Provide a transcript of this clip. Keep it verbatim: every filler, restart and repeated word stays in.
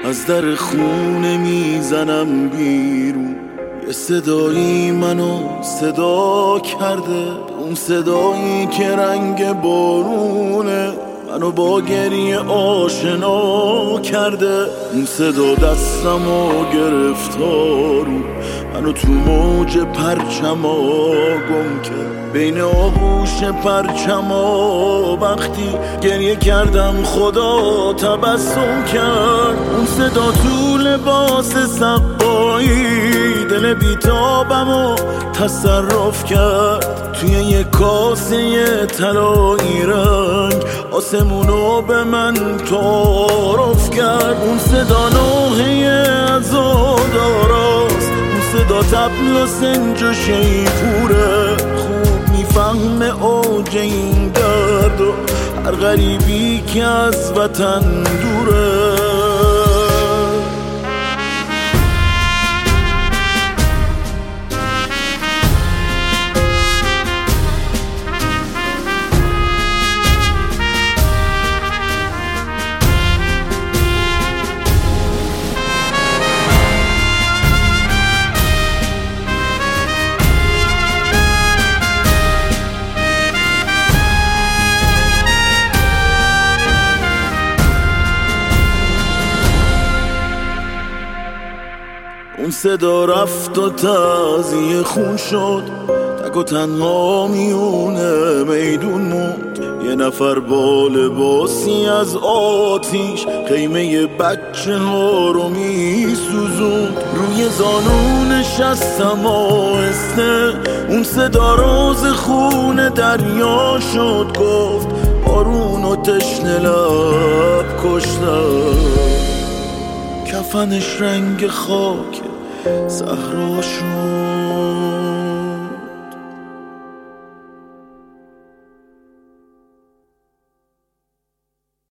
از در خونه میزنم بیرون. یه صدایی منو صدا کرده، اون صدایی که رنگ بارونه منو با گریه آشنا کرده. اون صدا دستمو گرفتارو منو تو موج پرچما گم کرد، بین آغوش پرچما وقتی گریه کردم خدا تبسم کرد. اون صدا تو لباس سقایی دل بیتابمو تصرف کرد، توی یه کاسه طلایی رنگ آسمونو به من تعارف کرد. اون صدا نوحه عزاداراست، اون صدا طبل و سنج و شیپوره، خوب میفهمه اوج این درد و هر غریبی که از وطن دوره. اون صدا رفت و تازیه خون شد، تک و تنها میونه میدون موند. یه نفر با لباسی از آتیش خیمه بچه ها رو میسوزوند، روی زانو نشستم آهسته. اون صدا راز خون دریا شد، گفت بارون و تشنه لب کشتم. کفنش رنگ خاک صحرا شد.